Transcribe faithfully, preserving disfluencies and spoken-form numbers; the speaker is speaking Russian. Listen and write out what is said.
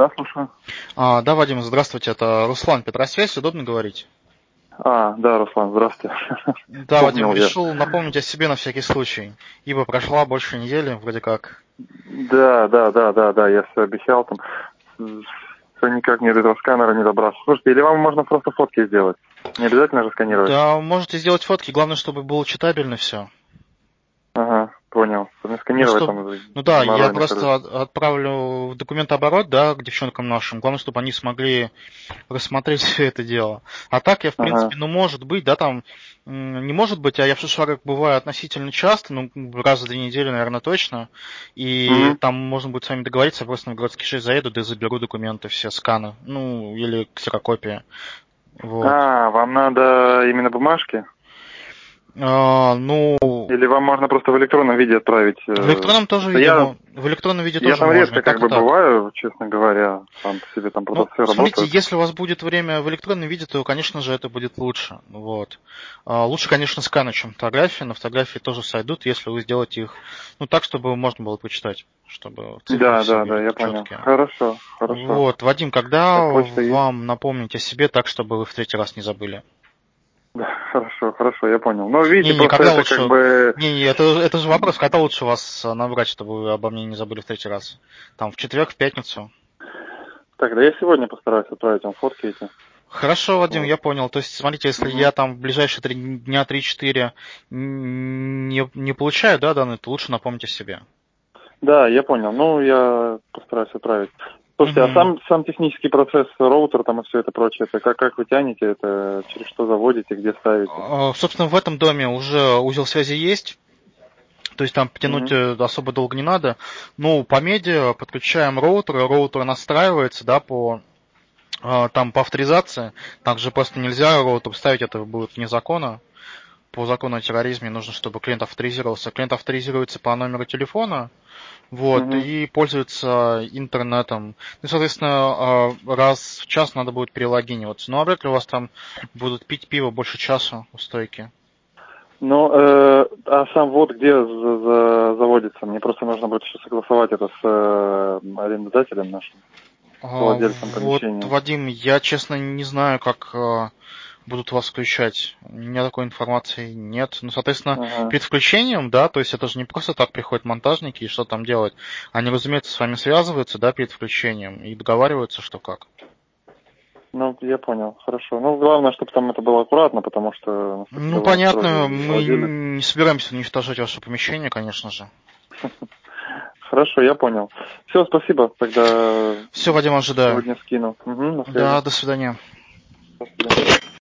Да, слушаю. А, да, Вадим, здравствуйте, это Руслан, Петросвязь, удобно говорить? А, да, Руслан, здравствуйте. Да, Вадим, Помнил я. решил напомнить о себе на всякий случай, ибо прошла больше недели, вроде как. Да, да, да, да, да, я все обещал там. Все никак мне до этого сканера не добраться. Слушайте, или вам можно просто фотки сделать? Не обязательно же сканировать? Да, можете сделать фотки, главное, чтобы было читабельно все. Ага, понял. Не Ну, сканировать что... там ну да, я геморройно, просто короче. от- отправлю в документооборот, да, к девчонкам нашим. Главное, чтобы они смогли рассмотреть все это дело. А так я, в Ага. принципе, ну, может быть, да, там, м, не может быть, а я в шишарах бываю относительно часто, ну, раз в две недели, наверное, точно. И Угу. там можно будет с вами договориться, я просто на городский шесть заеду, да и заберу документы, все сканы, ну, или ксерокопии. Вот. А, вам надо именно бумажки? А, ну, Или вам можно просто в электронном виде отправить? в электронном тоже Просто виде, я, мо- в электронном виде я тоже там можно, и редко как так, и бы так. бываю, честно говоря. Там себе там Ну, продавцы смотрите, работают. если у вас будет время в электронном виде, то, конечно же, это будет лучше. Вот. А, лучше, конечно, сканы, чем фотографии. На фотографии тоже сойдут, если вы сделаете их, ну, так, чтобы можно было почитать, чтобы цифры Да, все да, были да, я понял. четкие. Хорошо, хорошо. Вот, Вадим, когда Так, почта есть? вам напомнить о себе так, чтобы вы в третий раз не забыли? Да, хорошо, хорошо, я понял. Но видите, Не-не, просто когда это как лучше... бы... Не-не, это, это же вопрос, когда лучше вас набрать, чтобы вы обо мне не забыли в третий раз? Там, в четверг, в пятницу? Так, да я сегодня постараюсь отправить вам фотки эти. Хорошо, Вадим, Вот. я понял. То есть, смотрите, если Угу. я там в ближайшие три дня, три-четыре не, не получаю, да, данные, то лучше напомнить о себе. Да, я понял. Ну, я постараюсь отправить. Слушайте, а Мгм. сам, сам технический процесс, роутер там и все это прочее, это как, как вы тянете, это через что заводите, где ставите? А, Собственно, в этом доме уже узел связи есть. То есть там потянуть Угу. э, особо долго не надо. Ну, по медиа подключаем роутер, и роутер настраивается, да, по э, там по авторизации. Также просто нельзя роутер ставить, это будет вне закона. По закону о терроризме нужно, чтобы клиент авторизировался. Клиент авторизируется по номеру телефона, вот, Угу. и пользуется интернетом. Ну, соответственно, э, раз в час надо будет перелогиниваться. Ну, а вряд ли у вас там будут пить пиво больше часа у стойки. Ну, э, а сам вот где за- за- заводится? Мне просто нужно будет еще согласовать это с э, арендодателем нашим, с А, владельцем Вот, помещения. Вадим, я, честно, не знаю, как э, будут вас включать. У меня такой информации нет. Ну, соответственно, Ага. перед включением, да, то есть это же не просто так приходят монтажники и что там делать. Они, разумеется, с вами связываются, да, перед включением и договариваются, что как. Ну, я понял, хорошо. Ну, главное, чтобы там это было аккуратно, потому что настолько Ну, довольно понятно, строгий мы владелец. не собираемся уничтожать ваше помещение, конечно же. Хорошо, я понял. Все, спасибо. Тогда Все, Вадим, ожидаю. сегодня скину. Угу, на связи. Да, до свидания.